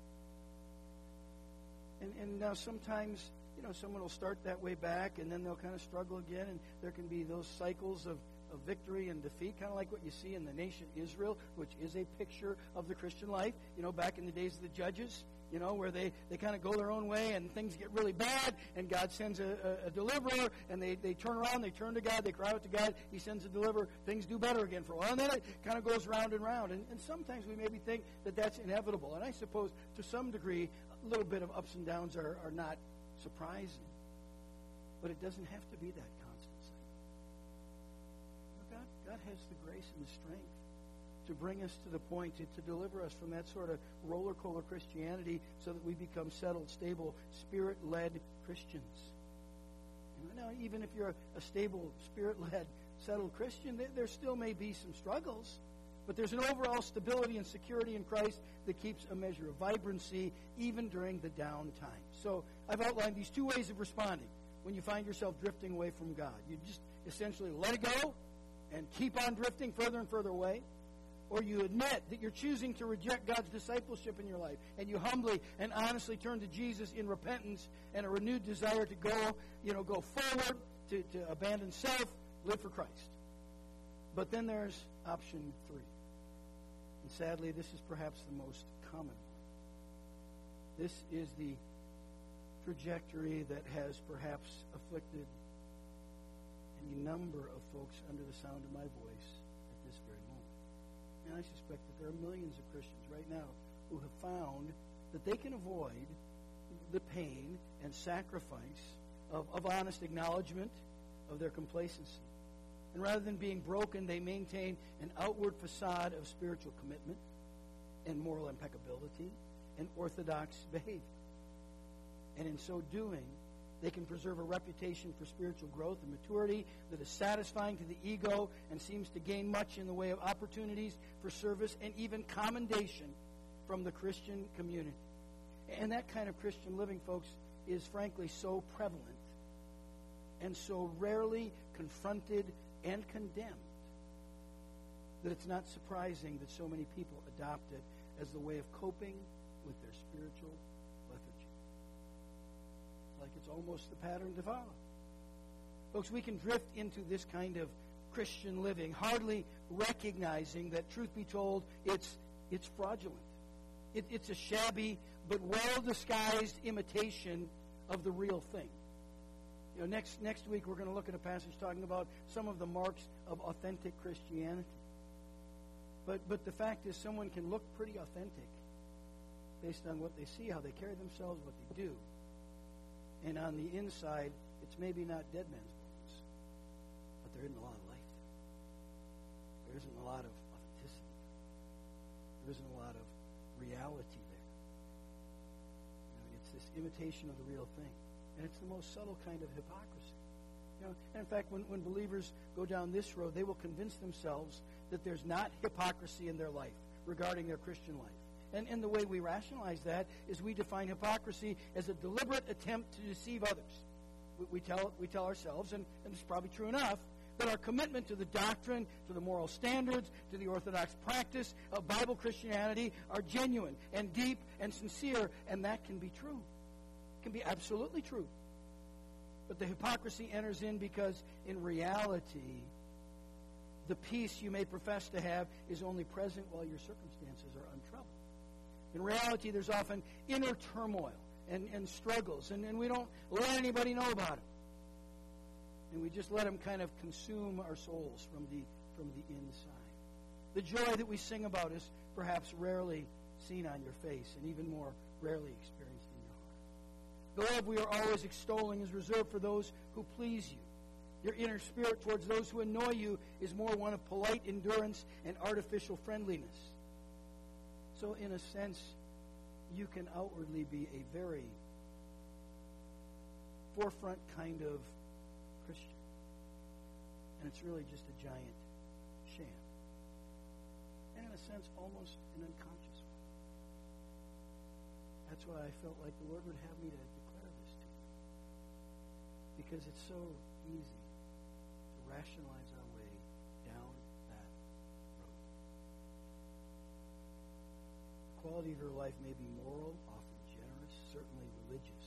And, and now sometimes, you know, someone will start that way back, and then they'll kind of struggle again, and there can be those cycles of of victory and defeat, kind of like what you see in the nation Israel, which is a picture of the Christian life. You know, back in the days of the judges, you know, where they, they kind of go their own way and things get really bad, and God sends a, a, a deliverer, and they, they turn around, they turn to God, they cry out to God, He sends a deliverer, things do better again for a while, and then it kind of goes round and round. And, and sometimes we maybe think that that's inevitable, and I suppose to some degree a little bit of ups and downs are, are not surprising, but it doesn't have to be that constant. God, God has the grace and the strength to bring us to the point, to, to deliver us from that sort of roller coaster Christianity so that we become settled, stable, Spirit-led Christians. And now, even if you're a, a stable, Spirit-led, settled Christian, there, there still may be some struggles. But there's an overall stability and security in Christ that keeps a measure of vibrancy even during the down times. So I've outlined these two ways of responding when you find yourself drifting away from God. You just essentially let it go and keep on drifting further and further away. Or you admit that you're choosing to reject God's discipleship in your life, and you humbly and honestly turn to Jesus in repentance and a renewed desire to go, you know, go forward, to, to abandon self, live for Christ. But then there's option three. And sadly, this is perhaps the most common one. This is the trajectory that has perhaps afflicted any number of folks under the sound of my voice at this very moment. And I suspect that there are millions of Christians right now who have found that they can avoid the pain and sacrifice of, of honest acknowledgement of their complacency. And rather than being broken, they maintain an outward facade of spiritual commitment and moral impeccability and orthodox behavior. And in so doing, they can preserve a reputation for spiritual growth and maturity that is satisfying to the ego and seems to gain much in the way of opportunities for service and even commendation from the Christian community. And that kind of Christian living, folks, is frankly so prevalent and so rarely confronted and condemned that it's not surprising that so many people adopt it as the way of coping with their spiritual lethargy. Like it's almost the pattern to follow. Folks, we can drift into this kind of Christian living, hardly recognizing that, truth be told, it's it's fraudulent. It, it's a shabby but well-disguised imitation of the real thing. You know, next next week we're going to look at a passage talking about some of the marks of authentic Christianity. But but the fact is, someone can look pretty authentic based on what they see, how they carry themselves, what they do. And on the inside, it's maybe not dead man's bones, but there isn't a lot of life there. There isn't a lot of authenticity. There isn't a lot of reality there. You know, it's this imitation of the real thing. And it's the most subtle kind of hypocrisy. You know, and in fact, when, when believers go down this road, they will convince themselves that there's not hypocrisy in their life regarding their Christian life. And, and the way we rationalize that is we define hypocrisy as a deliberate attempt to deceive others. We, we tell we tell ourselves, and, and it's probably true enough, that our commitment to the doctrine, to the moral standards, to the orthodox practice of Bible Christianity are genuine and deep and sincere, and that can be true. It can be absolutely true. But the hypocrisy enters in because in reality, the peace you may profess to have is only present while your circumstances are untroubled. In reality, there's often inner turmoil and, and struggles, and, and we don't let anybody know about it. And we just let them kind of consume our souls from the from the inside. The joy that we sing about is perhaps rarely seen on your face, and even more rarely experienced in your heart. The love we are always extolling is reserved for those who please you. Your inner spirit towards those who annoy you is more one of polite endurance and artificial friendliness. So in a sense, you can outwardly be a very forefront kind of Christian. And it's really just a giant sham. And in a sense, almost an unconscious one. That's why I felt like the Lord would have me to declare this to you. Because it's so easy to rationalize our way down that road. The quality of your life may be moral, often generous, certainly religious,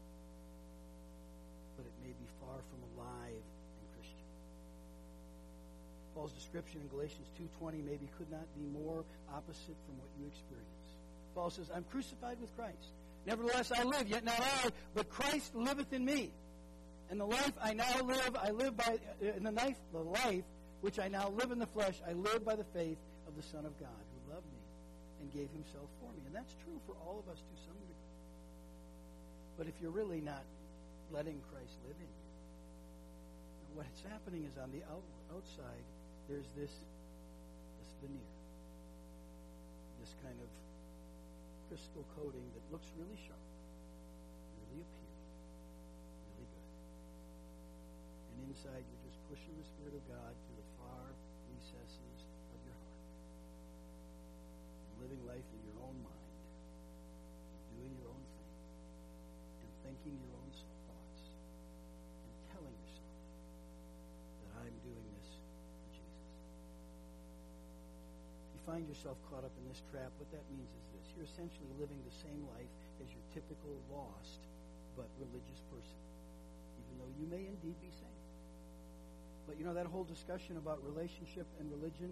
but it may be far from alive and Christian. Paul's description in Galatians two twenty maybe could not be more opposite from what you experience. Paul says, I'm crucified with Christ. Nevertheless I live, yet not I, but Christ liveth in me. And the life I now live, I live by, in the life, the life which I now live in the flesh, I live by the faith of the Son of God, who loved me and gave himself for me. And that's true for all of us to some degree. But if you're really not letting Christ live in you, what's happening is on the out, outside, there's this, this veneer, this kind of crystal coating that looks really sharp, really appealing, really good. And inside, you're just pushing the Spirit of God to the far recesses of your heart. thinking your own thoughts and telling yourself that I'm doing this for Jesus. If you find yourself caught up in this trap, what that means is this. You're essentially living the same life as your typical lost but religious person, even though you may indeed be saved. But you know, that whole discussion about relationship and religion,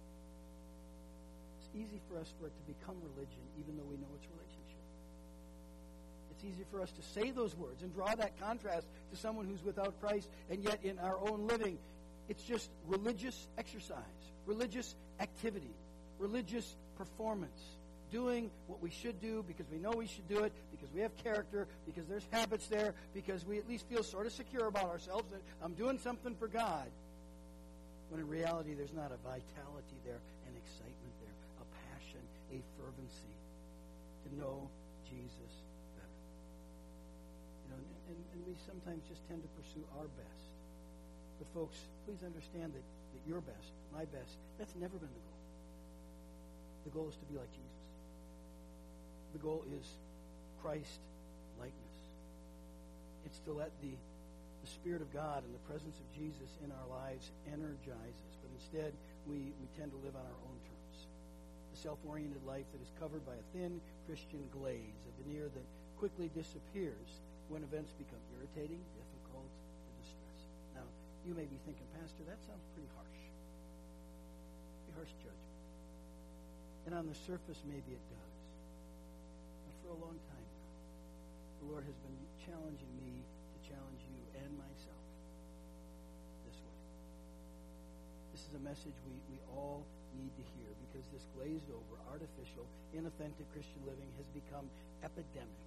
it's easy for us for it to become religion even though we know it's relationship. It's easy for us to say those words and draw that contrast to someone who's without Christ, and yet in our own living, it's just religious exercise, religious activity, religious performance, doing what we should do because we know we should do it, because we have character, because there's habits there, because we at least feel sort of secure about ourselves that I'm doing something for God. When in reality, there's not a vitality there, an excitement there, a passion, a fervency to know Jesus better. You know, and, and we sometimes just tend to pursue our best. But folks, please understand that, that your best, my best, that's never been the goal. The goal is to be like Jesus. The goal is Christ-likeness. It's to let the, the Spirit of God and the presence of Jesus in our lives energize us. But instead, we, we tend to live on our own terms. A self-oriented life that is covered by a thin Christian glaze, a veneer that quickly disappears when events become irritating, difficult, or distressing. Now, you may be thinking, Pastor, that sounds pretty harsh. Pretty harsh judgment. And on the surface, maybe it does. For a long time now, the Lord has been challenging me to challenge you and myself this way. This is a message we, we all need to hear, because this glazed over, artificial, inauthentic Christian living has become epidemic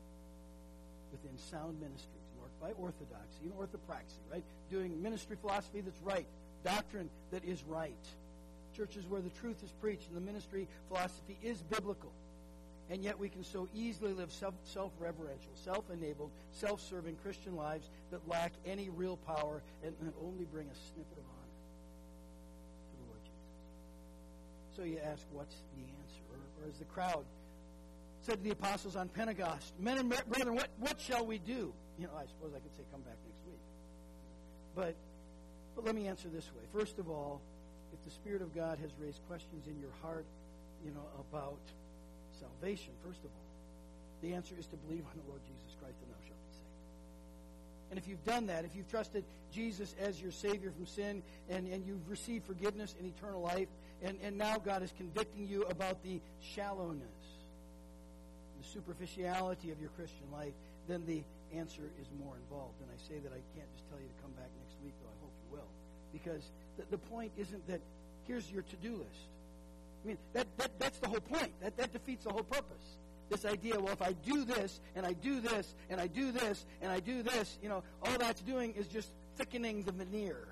within sound ministries marked by orthodoxy and orthopraxy, right? Doing ministry philosophy that's right, doctrine that is right. Churches where the truth is preached and the ministry philosophy is biblical. And yet we can so easily live self, self-reverential, self-enabled, self-serving Christian lives that lack any real power and, and only bring a snippet of honor to the Lord Jesus. So you ask, what's the answer? Or, or as the crowd said to the apostles on Pentecost, men and brethren, what, what shall we do? You know, I suppose I could say come back next week. But, but let me answer this way. First of all, if the Spirit of God has raised questions in your heart, you know, about salvation, first of all, the answer is to believe on the Lord Jesus Christ and thou shalt be saved. And if you've done that, if you've trusted Jesus as your Savior from sin, and, and you've received forgiveness and eternal life, and, and now God is convicting you about the shallowness, the superficiality of your Christian life, then the answer is more involved. And I say that I can't just tell you to come back next week, though I hope you will. Because the, the point isn't that here's your to-do list. I mean, that, that that's the whole point. That, that defeats the whole purpose. This idea, well, if I do this, and I do this, and I do this, and I do this, you know, all that's doing is just thickening the veneer.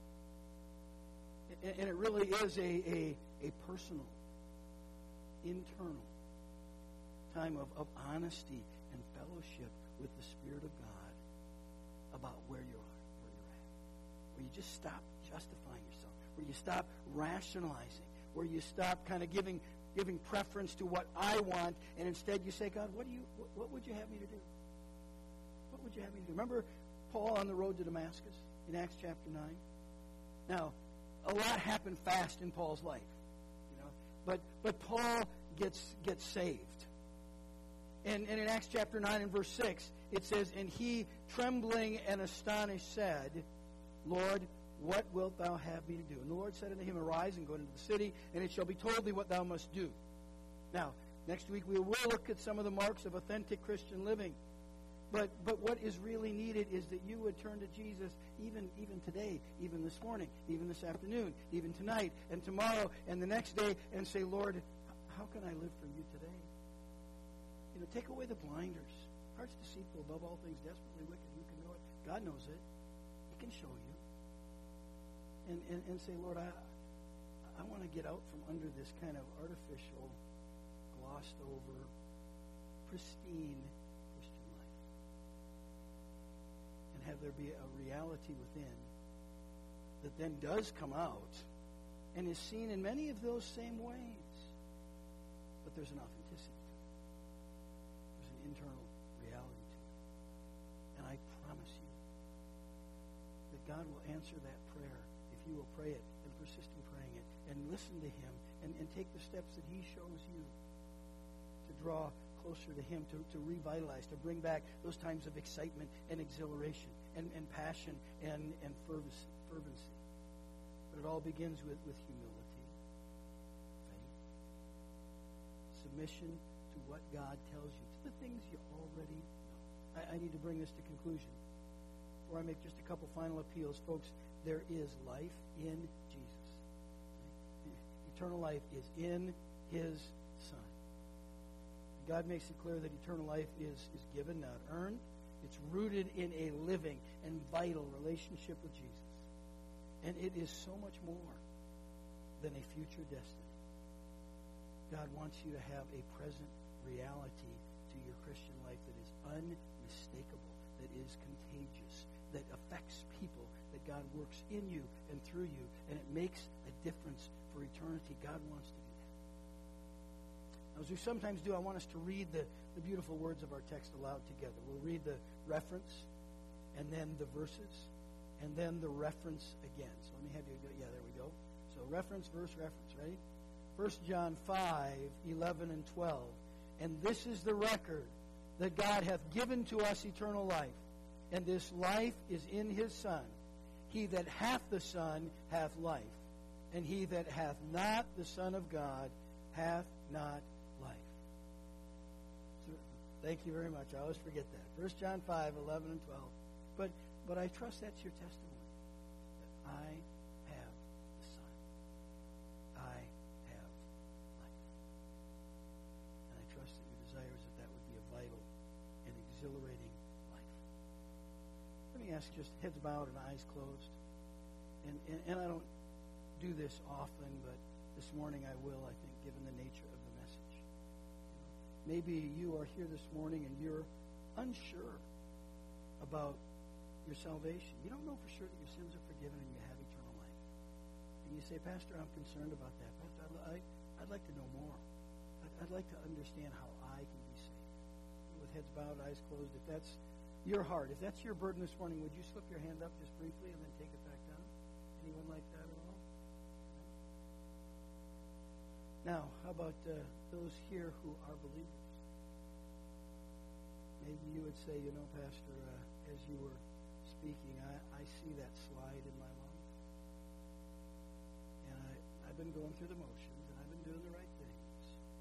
And, and it really is a, a, a personal, internal time of, of honesty and fellowship with the Spirit of God about where you are, where you're at. Where you just stop justifying yourself. Where you stop rationalizing. Where you stop kind of giving giving preference to what I want, and instead you say, God, what do you what, what would you have me to do? What would you have me to do? Remember Paul on the road to Damascus in Acts chapter nine? Now, a lot happened fast in Paul's life, you know, but but Paul gets gets saved. And, and in Acts chapter nine and verse six, it says, and he, trembling and astonished, said, Lord, what wilt thou have me to do? And the Lord said unto him, arise and go into the city, and it shall be told thee what thou must do. Now, next week we will look at some of the marks of authentic Christian living. But but what is really needed is that you would turn to Jesus even, even today, even this morning, even this afternoon, even tonight, and tomorrow, and the next day, and say, Lord, how can I live for you today? You know, take away the blinders. Heart's deceitful above all things, desperately wicked. Who can know it? God knows it. He can show you. And, and, and say, Lord, I I want to get out from under this kind of artificial, glossed over, pristine Christian life. And have there be a reality within that then does come out and is seen in many of those same ways. But there's an authenticity to it. There's an internal reality to it. God will answer that prayer if you will pray it and persist in praying it and listen to Him and, and take the steps that He shows you to draw closer to Him, to, to revitalize, to bring back those times of excitement and exhilaration and, and passion and, and fervency, fervency. But it all begins with, with humility, faith, submission to what God tells you, to the things you already know. I, I need to bring this to conclusion. Before I make just a couple final appeals, folks, there is life in Jesus. Eternal life is in His Son. God makes it clear that eternal life is, is given, not earned. It's rooted in a living and vital relationship with Jesus. And it is so much more than a future destiny. God wants you to have a present reality to your Christian life that is unmistakable, that is contagious, that affects people, that God works in you and through you, and it makes a difference for eternity. God wants to do that. Now, as we sometimes do, I want us to read the, the beautiful words of our text aloud together. We'll read the reference, and then the verses, and then the reference again. So let me have you go. Yeah, there we go. So reference, verse, reference. Ready? First John five, eleven, and twelve. And this is the record, that God hath given to us eternal life, and this life is in His Son. He that hath the Son hath life, and he that hath not the Son of God hath not life. So, thank you very much. I always forget that. First John five, eleven, and twelve. But but I trust that's your testimony. That I have the Son. I have life. And I trust that your desire is that that would be a vital and exhilarating life. Let me ask, just heads bowed and eyes closed. And, and, and I don't do this often, but this morning I will, I think, given the nature of the message. You know, maybe you are here this morning and you're unsure about your salvation. You don't know for sure that your sins are forgiven and you have eternal life. And you say, Pastor, I'm concerned about that. Pastor, I'd, I'd like to know more. I'd, I'd like to understand how I can be saved. With heads bowed, eyes closed, if that's your heart, if that's your burden this morning, would you slip your hand up just briefly and then take it back down? Anyone like that at all? Now, how about uh, those here who are believers? Maybe you would say, you know, Pastor, uh, as you were speaking, I, I see that slide in my life. And I, I've been going through the motions, and I've been doing the right things.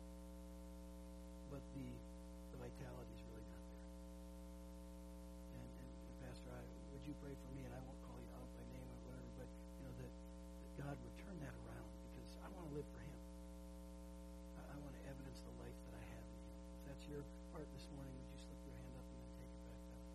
But the, the vitality is really not there. And, and, and Pastor, I, would you pray for me? And I won't call you out by name or whatever, but you know that, that God would turn that around, because I want to live for Him. I, I want to evidence the life that I have in Him. If that's your heart this morning, would you slip your hand up and then take it back down?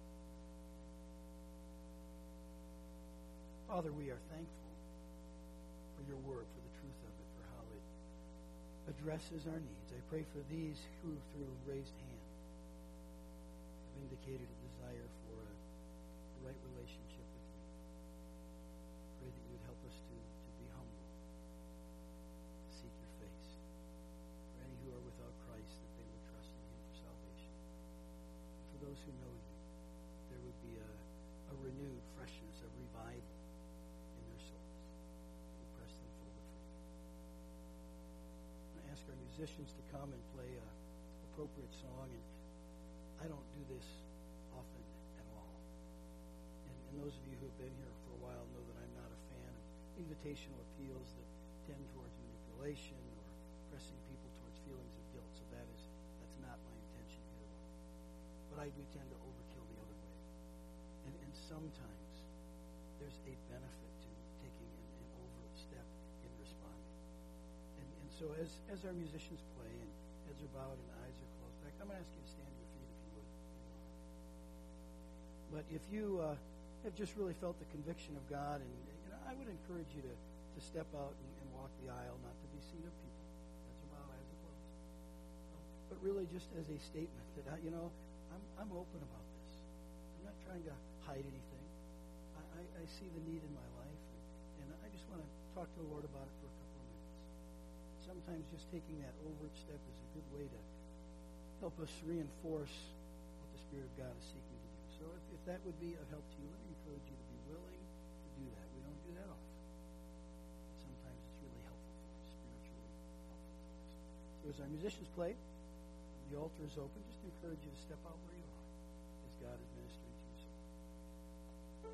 Father, we are thankful for your word, for the truth of it, for how it addresses our needs. I pray for these who, through raised hand, have indicated a desire for a, a right relationship with you. I pray that you would help us to, to be humble, to seek your face. For any who are without Christ, that they would trust in Him for salvation. And for those who know you, there would be a, a renewed freshness, a revival in their souls. We press them forward for you. I ask our musicians to come and play a appropriate song, and I don't do this often at all. And, and those of you who have been here for a while know that I'm not a fan of invitational appeals that tend towards manipulation or pressing people towards feelings of guilt. So that is that's not my intention here at all. But I do tend to overkill the other way. And, and sometimes there's a benefit to taking an, an overstep in responding. And, and so as, as our musicians play and heads are bowed and eyes are closed, in fact, I'm going to ask you to stand to your feet if you would. But if you uh, have just really felt the conviction of God, and you know, I would encourage you to, to step out and, and walk the aisle, not to be seen of people. Heads are bowed, eyes are closed. But really just as a statement that, I, you know, I'm, I'm open about this. I'm not trying to hide anything. I, I, I see the need in my life, and, and I just want to talk to the Lord about it for a couple of minutes. Sometimes just taking that overt step is a good way to help us reinforce what the Spirit of God is seeking to do. So if, if that would be of help to you, let me encourage you to be willing to do that. We don't do that often. Sometimes it's really helpful for us, spiritually helpful to us. So as our musicians play, the altar is open. Just encourage you to step out where you are.